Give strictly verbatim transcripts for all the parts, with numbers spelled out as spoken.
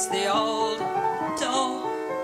It's the old dope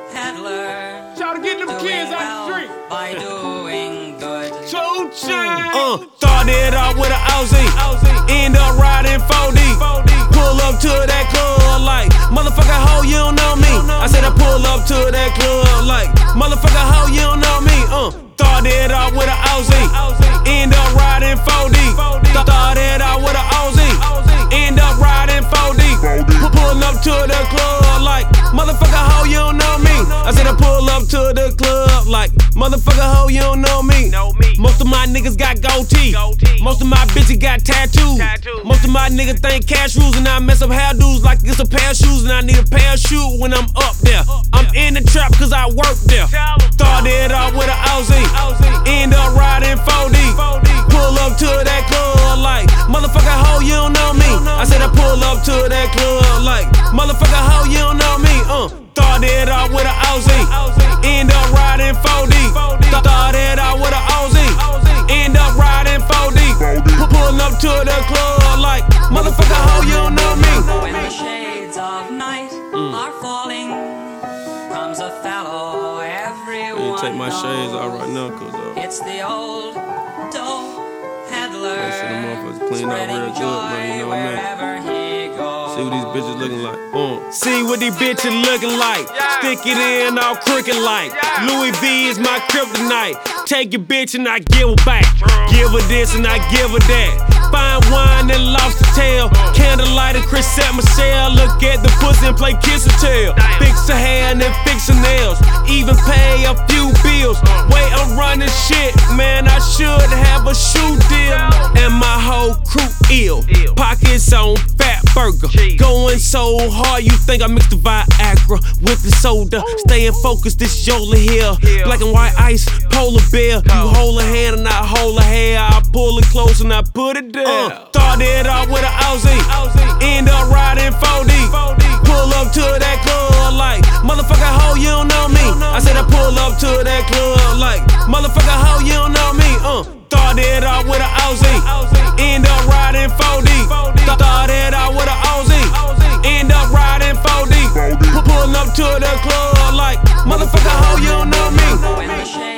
peddler. Try to get them kids well out the street. By doing good. Two chains. Uh, started off with an Aussie, end up riding four D. Pull up to that club like, motherfucker, hoe, you don't know me. I said I pull up to that club like, motherfucker, hoe, you don't know me. Uh, started off with an Aussie, end up riding four D. Started off with an Aussie, end up riding four D. Pull up to the club like, motherfucker, hoe, you don't know me. I said I pull up to the club like, motherfucker, hoe, you don't know me. Most of my niggas got goatee. Most of my bitches got tattoos. Most of my niggas think cash rules, and I mess up hairdos like it's a pair of shoes, and I need a parachute when I'm up there. I'm in the trap cause I work there. Started off with an Aussie, end up riding four D. Pull up to that club like, motherfucker, hoe, you don't know me. I said I pull up to that club like, motherfucker, hoe, you don't know me. Uh, started off with an Aussie, end up riding four D. Started off with an Aussie, end up riding four D. Pull up to the club like, motherfucker, hoe, you don't know me. When the shades of night mm. are falling, comes a fellow everyone take my shades off right now, cause uh, it's the old dope peddler. That shit, the motherfuckers clean up real good, man, you know what I mean? See what these bitches looking like. Uh. See what these bitches looking like. Yeah. Stick it in all crooked like. Yeah. Louis V is my kryptonite. Take your bitch and I give her back. True. Give her this and I give her that. Fine wine and lobster tail. Uh. Candlelight and Chris at Michelle. Look at the pussy and play kiss and tell. Damn. Fix her hair and then fix her nails. Even pay a few bills. Uh. Wait, I'm running shit, man. I should have a shoe deal. And my whole crew ill. Ill. Pockets on fat burger. Jeez. Going so hard, you think I mixed the Viagra with the soda. Ooh. Staying focused, this Yola here. Yeah. Black and white ice, polar bear. You Cold. hold her hand and I hold her hair. I pull it close and I put it there. Uh, started off with an Aussie, end up riding four D. Pull up to that club like, motherfucker, hoe, you don't know me. I said I pull up to that club like, motherfucker, hoe, you don't know me. Uh, started off with an Aussie, end up riding four D. Started off with an Aussie, end up riding four D. Pull up to the club like, motherfucker, hoe, you don't know me. When the shades